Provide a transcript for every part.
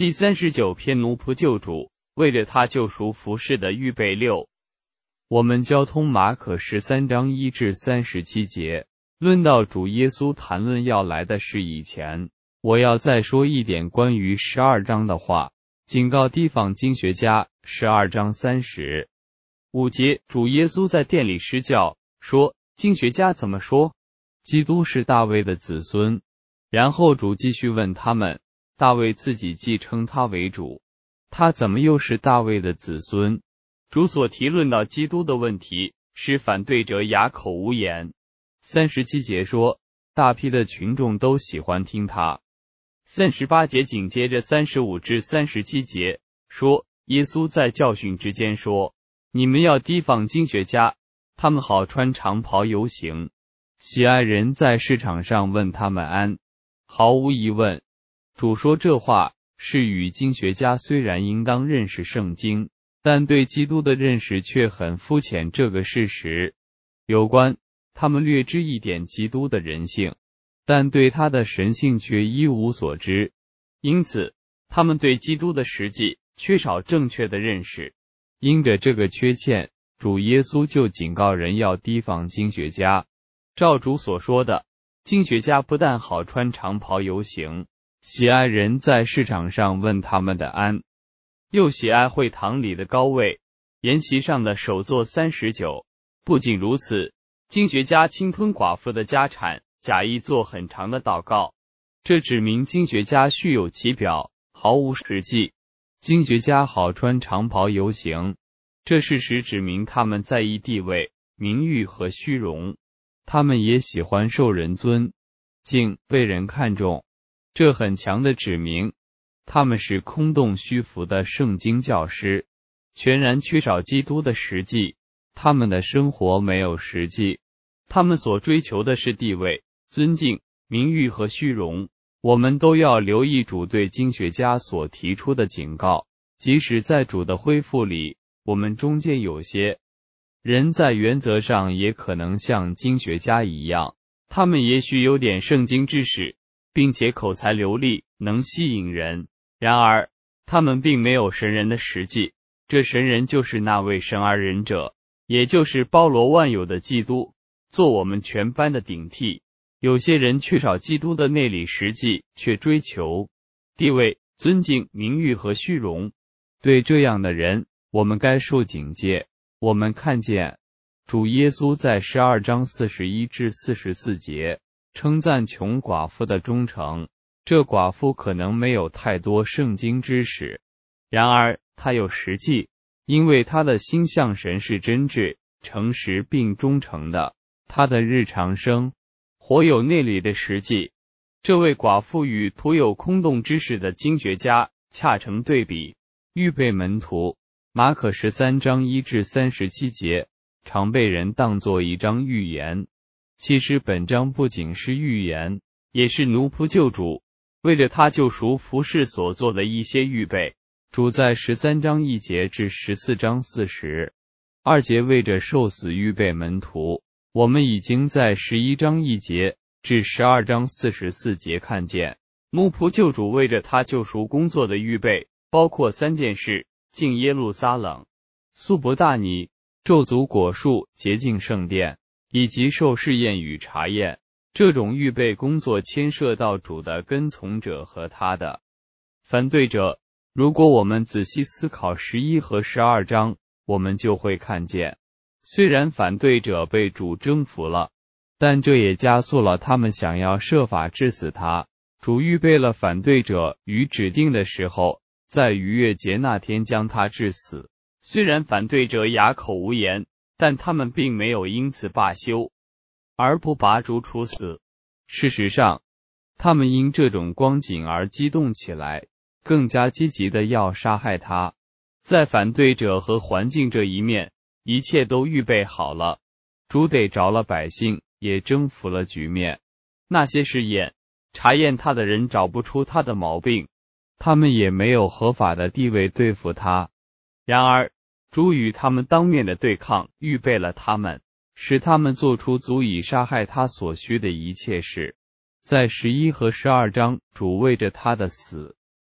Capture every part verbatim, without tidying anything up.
第三十九篇奴仆救主，为着他救赎服事的预备六。我们交通马可十三章一至三十七节，论到主耶稣谈论要来的事以前，我要再说一点关于十二章的话，警告地方经学家。十二章三十五节，主耶稣在殿里施教，说经学家怎么说？基督是大卫的子孙。然后主继续问他们，大卫自己既称他为主，他怎么又是大卫的子孙？主所提论到基督的问题，使反对者哑口无言。三十七节说，大批的群众都喜欢听他。三十八节紧接着三十五至三十七节说，耶稣在教训之间说，你们要提防经学家，他们好穿长袍游行，喜爱人在市场上问他们安。毫无疑问，主说这话是与经学家虽然应当认识圣经，但对基督的认识却很肤浅这个事实有关。他们略知一点基督的人性，但对他的神性却一无所知，因此他们对基督的实际缺少正确的认识。因着这个缺陷，主耶稣就警告人要提防经学家。照主所说的，经学家不但好穿长袍游行，喜爱人在市场上问他们的安，又喜爱会堂里的高位，筵席上的首座三十九。不仅如此，经学家侵吞寡妇的家产，假意做很长的祷告，这指明经学家虚有其表，毫无实际。经学家好穿长袍游行，这事实指明他们在意地位、名誉和虚荣，他们也喜欢受人尊敬，被人看重，这很强的指明他们是空洞虚浮的圣经教师，全然缺少基督的实际。他们的生活没有实际，他们所追求的是地位、尊敬、名誉和虚荣。我们都要留意主对经学家所提出的警告，即使在主的恢复里，我们中间有些人在原则上也可能像经学家一样，他们也许有点圣经知识，并且口才流利，能吸引人，然而他们并没有神人的实际。这神人就是那位神而人者，也就是包罗万有的基督，做我们全班的顶替。有些人缺少基督的内里实际，却追求地位、尊敬、名誉和虚荣。对这样的人，我们该受警戒。我们看见主耶稣在十二章四十一至四十四节称赞穷寡妇的忠诚。这寡妇可能没有太多圣经知识，然而她有实际，因为她的心向神是真挚、诚实并忠诚的。她的日常生活有内里的实际。这位寡妇与徒有空洞知识的经学家恰成对比。预备门徒，马可十三章一至三十七节常被人当作一章预言，其实本章不仅是预言，也是奴仆救主为着他救赎服事所做的一些预备。主在十三章一节至十四章四十二节为着受死预备门徒。我们已经在十一章一节至十二章四十四节看见奴仆救主为着他救赎工作的预备，包括三件事：进耶路撒冷、素伯大尼、咒诅果树、洁净圣殿，以及受试验与查验。这种预备工作牵涉到主的跟从者和他的反对者。如果我们仔细思考十一和十二章，我们就会看见，虽然反对者被主征服了，但这也加速了他们想要设法治死他。主预备了反对者于指定的时候，在逾越节那天将他治死。虽然反对者哑口无言，但他们并没有因此罢休，而不把主处死。事实上，他们因这种光景而激动起来，更加积极的要杀害他。在反对者和环境这一面，一切都预备好了。主逮着了百姓，也征服了局面。那些试验、查验他的人找不出他的毛病，他们也没有合法的地位对付他。然而，主与他们当面的对抗，预备了他们，使他们做出足以杀害他所需的一切事。在十一和十二章，主为着他的死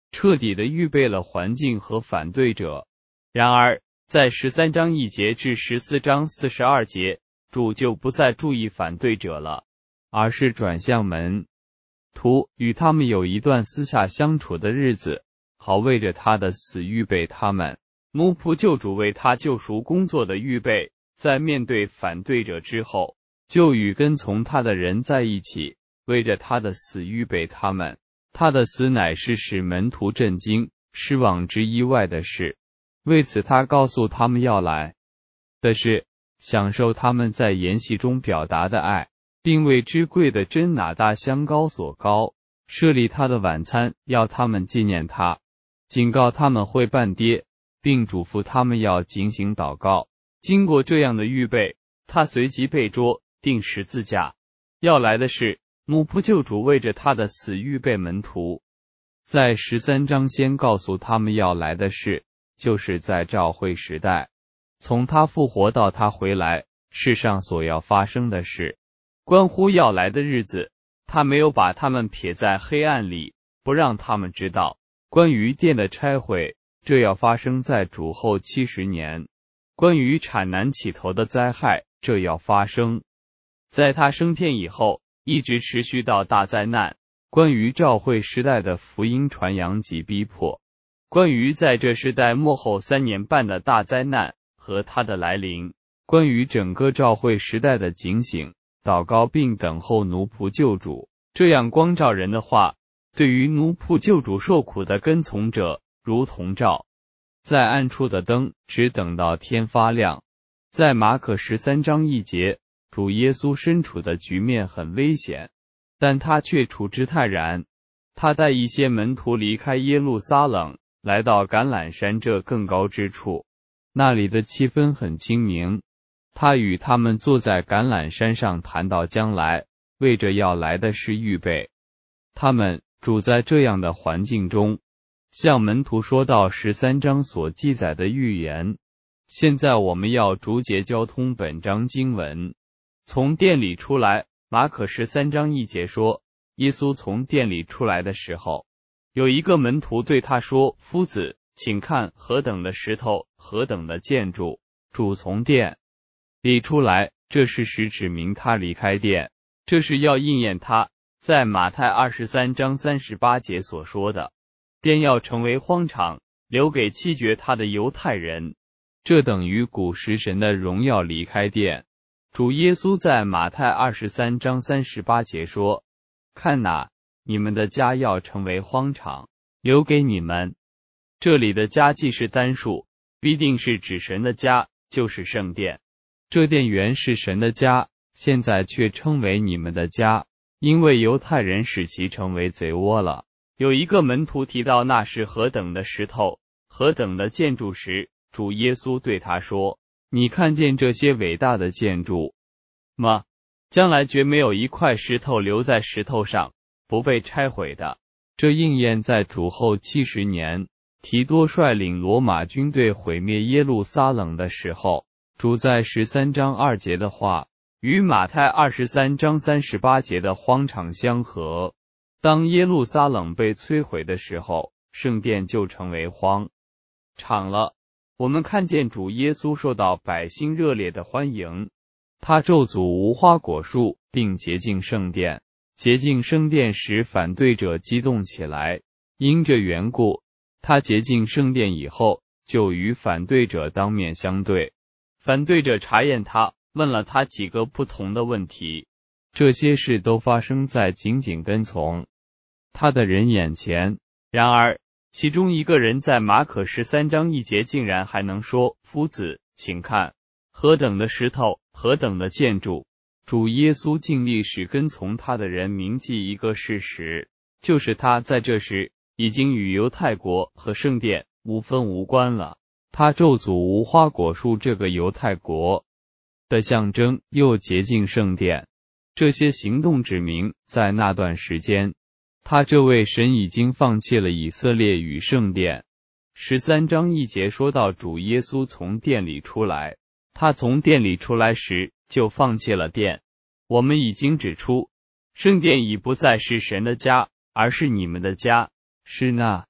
彻底的预备了环境和反对者。然而，在十三章一节至十四章四十二节，主就不再注意反对者了，而是转向门徒，与他们有一段私下相处的日子，好为着他的死预备他们。奴仆救主为他救赎工作的预备，在面对反对者之后，就与跟从他的人在一起，为着他的死预备他们。他的死乃是使门徒震惊、失望之意外的事。为此他告诉他们要来的是享受他们在筵席中表达的爱，并为之贵的真哪大香膏所膏，设立他的晚餐，要他们纪念他，警告他们会半跌，并嘱咐他们要警醒祷告。经过这样的预备，他随即被捉，钉十字架。要来的是奴仆救主为着他的死预备门徒。在十三章先告诉他们要来的事，就是在召会时代，从他复活到他回来，世上所要发生的事，关乎要来的日子，他没有把他们撇在黑暗里，不让他们知道。关于殿的拆毁，这要发生在主后七十年。关于产难起头的灾害，这要发生在他升天以后，一直持续到大灾难。关于召会时代的福音传扬及逼迫，关于在这时代末后三年半的大灾难和它的来临，关于整个召会时代的警醒、祷告并等候奴仆救主。这样光照人的话，对于奴仆救主受苦的跟从者，如同照在暗处的灯，只等到天发亮。在马可十三章一节，主耶稣身处的局面很危险，但他却处之泰然。他带一些门徒离开耶路撒冷，来到橄榄山这更高之处，那里的气氛很清明。他与他们坐在橄榄山上谈到将来，为着要来的事预备。他们处在这样的环境中，向门徒说到十三章所记载的预言。现在我们要逐节交通本章经文。从殿里出来，马可十三章一节说，耶稣从殿里出来的时候，有一个门徒对他说，夫子，请看何等的石头，何等的建筑。主从殿里出来，这事实指明他离开殿，这是要应验他在马太二十三章三十八节所说的，殿要成为荒场，留给弃绝他的犹太人。这等于古时神的荣耀离开殿。主耶稣在马太二十三章三十八节说，看哪，你们的家要成为荒场，留给你们。这里的家既是单数，必定是指神的家，就是圣殿。这殿原是神的家，现在却称为你们的家，因为犹太人使其成为贼窝了。有一个门徒提到那是何等的石头，何等的建筑时，主耶稣对他说，你看见这些伟大的建筑吗？将来绝没有一块石头留在石头上，不被拆毁的。这应验在主后七十年，提多率领罗马军队毁灭耶路撒冷的时候。主在十三章二节的话，与马太二十三章三十八节的荒场相合。当耶路撒冷被摧毁的时候，圣殿就成为荒场了。我们看见主耶稣受到百姓热烈的欢迎，他咒诅无花果树，并洁净圣殿。洁净圣殿使反对者激动起来，因这缘故，他洁净圣殿以后，就与反对者当面相对。反对者查验他，问了他几个不同的问题。这些事都发生在紧紧跟从他的人眼前。然而，其中一个人在马可十三章一节竟然还能说，夫子，请看，何等的石头，何等的建筑。主耶稣尽力使跟从他的人铭记一个事实，就是他在这时已经与犹太国和圣殿无分无关了。他咒诅无花果树这个犹太国的象征，又洁净圣殿。这些行动指明，在那段时间，他这位神已经放弃了以色列与圣殿。十三章一节说到主耶稣从殿里出来，他从殿里出来时就放弃了殿。我们已经指出，圣殿已不再是神的家，而是你们的家。是那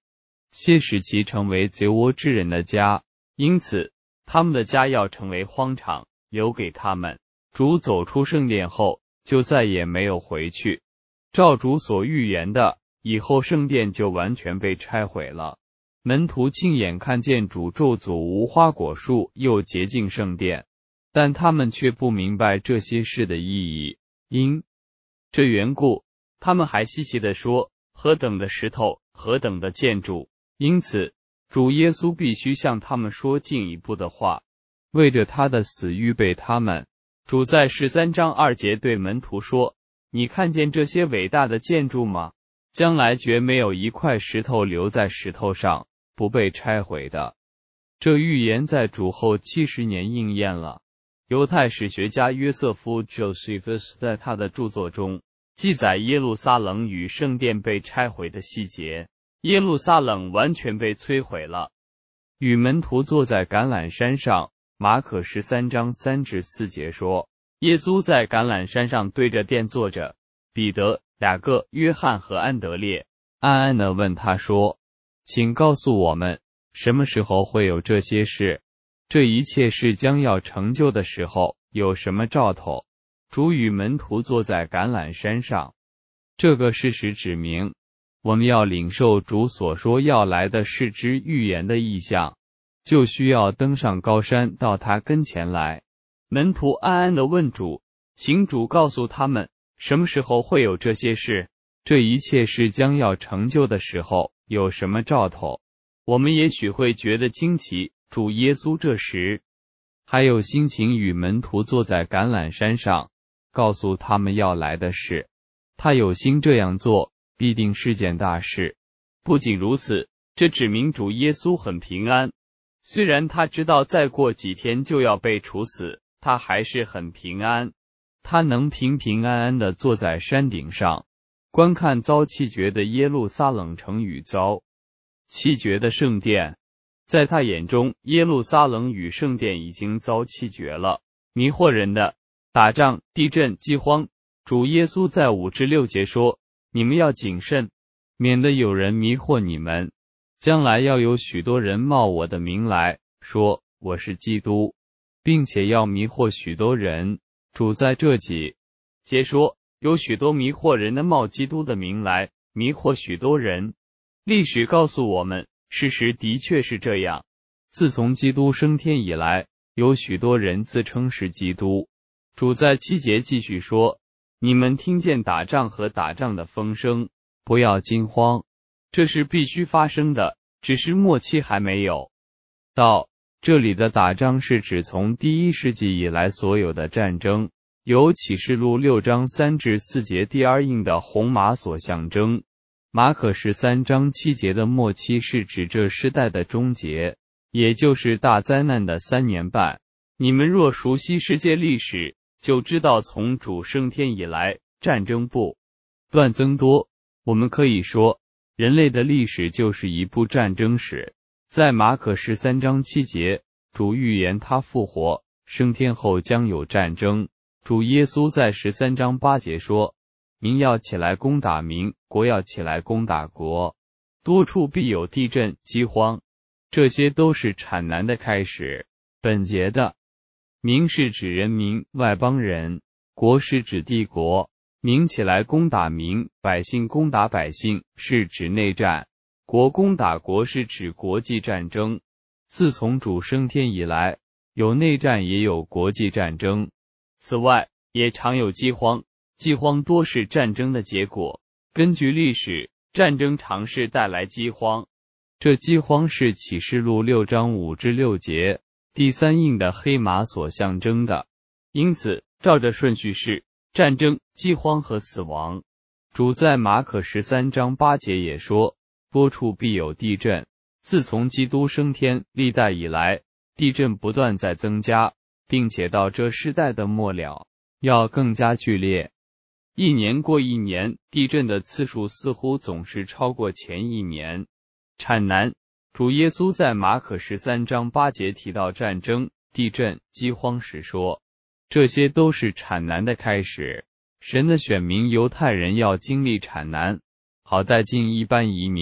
些使其成为贼窝之人的家，因此他们的家要成为荒场，留给他们。主走出圣殿后，就再也没有回去。照主所预言的，以后圣殿就完全被拆毁了。门徒亲眼看见主咒诅无花果树，又洁净圣殿，但他们却不明白这些事的意义。因这缘故，他们还稀奇地说：何等的石头，何等的建筑！因此，主耶稣必须向他们说进一步的话，为着他的死预备他们。主在十三章二节对门徒说：你看见这些伟大的建筑吗？将来绝没有一块石头留在石头上，不被拆毁的。这预言在主后七十年应验了。犹太史学家约瑟夫 Josephus 在他的著作中记载耶路撒冷与圣殿被拆毁的细节。耶路撒冷完全被摧毁了。与门徒坐在橄榄山上，马可十三章三至四节说，耶稣在橄榄山上对着殿坐着，彼得、雅各、约翰和安德烈暗暗地问他说：请告诉我们，什么时候会有这些事？这一切事将要成就的时候，有什么兆头？主与门徒坐在橄榄山上，这个事实指明，我们要领受主所说要来的事之预言的意象，就需要登上高山到他跟前来。门徒暗暗地问主，请主告诉他们，什么时候会有这些事？这一切事将要成就的时候，有什么兆头？我们也许会觉得惊奇，主耶稣这时还有心情与门徒坐在橄榄山上，告诉他们要来的事。他有心这样做，必定是件大事。不仅如此，这指明主耶稣很平安。虽然他知道再过几天就要被处死，他还是很平安。他能平平安安地坐在山顶上，观看遭弃绝的耶路撒冷城与遭弃绝的圣殿。在他眼中，耶路撒冷与圣殿已经遭弃绝了。迷惑人的打仗、地震、饥荒。主耶稣在五至六节说，你们要谨慎，免得有人迷惑你们。将来要有许多人冒我的名来，说我是基督，并且要迷惑许多人。主在这几节说，有许多迷惑人的冒基督的名来，迷惑许多人。历史告诉我们，事实的确是这样。自从基督升天以来，有许多人自称是基督。主在七节继续说，你们听见打仗和打仗的风声，不要惊慌，这是必须发生的，只是末期还没有到。这里的打仗是指从第一世纪以来所有的战争，由启示录六章三至四节第二印的红马所象征。马可十三章七节的末期是指这世代的终结，也就是大灾难的三年半。你们若熟悉世界历史，就知道从主升天以来，战争不断增多。我们可以说，人类的历史就是一部战争史。在马可十三章七节，主预言他复活升天后将有战争。主耶稣在十三章八节说，民要起来攻打民，国要起来攻打国，多处必有地震、饥荒，这些都是产难的开始。本节的民是指人民、外邦人，国是指帝国。民起来攻打民，百姓攻打百姓，是指内战；国攻打国是指国际战争。自从主升天以来，有内战也有国际战争。此外，也常有饥荒，饥荒多是战争的结果。根据历史，战争常是带来饥荒。这饥荒是启示录六章五至六节第三印的黑马所象征的。因此，照着顺序是战争、饥荒和死亡。主在马可十三章八节也说，多处必有地震。自从基督升天历代以来，地震不断在增加，并且到这世代的末了，要更加剧烈。一年过一年，地震的次数似乎总是超过前一年。产难。主耶稣在马可十三章八节提到战争、地震、饥荒时说，这些都是产难的开始。神的选民犹太人要经历产难，好带进一般移民，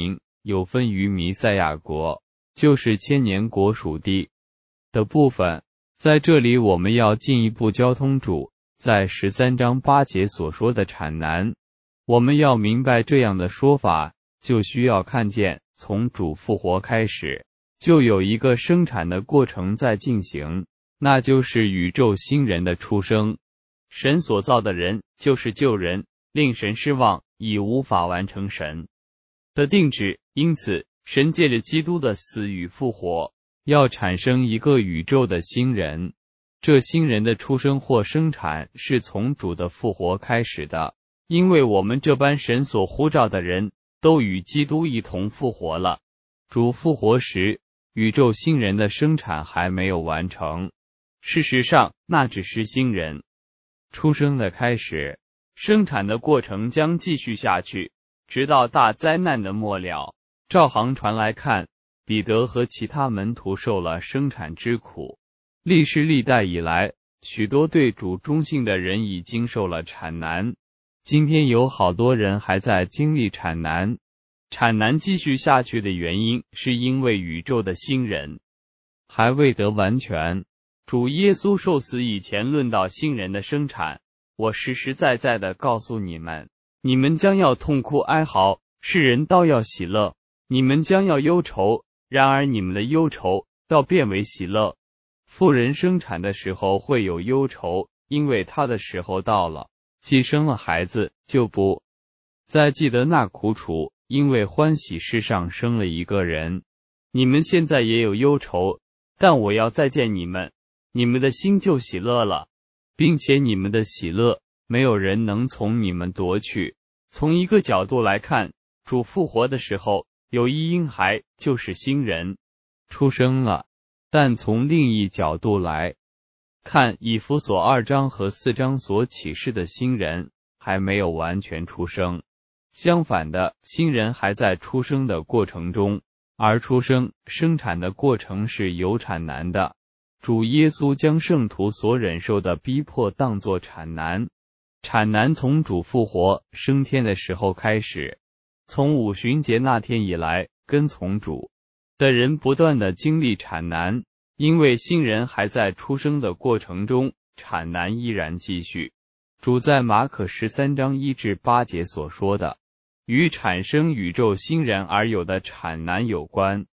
有分于弥赛亚国，就是千年国属地的部分。在这里我们要进一步交通主在十三章八节所说的产难。我们要明白这样的说法，就需要看见从主复活开始，就有一个生产的过程在进行，那就是宇宙新人的出生。神所造的人就是旧人，令神失望，已无法完成神的定旨。因此，神借着基督的死与复活，要产生一个宇宙的新人。这新人的出生或生产是从主的复活开始的，因为我们这般神所呼召的人都与基督一同复活了。主复活时，宇宙新人的生产还没有完成。事实上，那只是新人出生的开始，生产的过程将继续下去，直到大灾难的末了。照航传来看，彼得和其他门徒受了生产之苦。历世历代以来，许多对主忠信的人已经受了产难。今天有好多人还在经历产难。产难继续下去的原因，是因为宇宙的新人还未得完全。主耶稣受死以前论到新人的生产，我实实在在的告诉你们，你们将要痛哭哀嚎，世人倒要喜乐；你们将要忧愁，然而你们的忧愁倒变为喜乐。妇人生产的时候会有忧愁，因为她的时候到了，既生了孩子，就不再记得那苦楚，因为欢喜世上生了一个人。你们现在也有忧愁，但我要再见你们，你们的心就喜乐了，并且你们的喜乐没有人能从你们夺去。从一个角度来看，主复活的时候，有一婴孩，就是新人出生了。但从另一角度来看，以弗所二章和四章所启示的新人还没有完全出生。相反的，新人还在出生的过程中，而出生生产的过程是有产难的。主耶稣将圣徒所忍受的逼迫当作产难。产难从主复活升天的时候开始，从五旬节那天以来，跟从主的人不断的经历产难，因为新人还在出生的过程中，产难依然继续。主在马可十三章一至八节所说的，与产生宇宙新人而有的产难有关。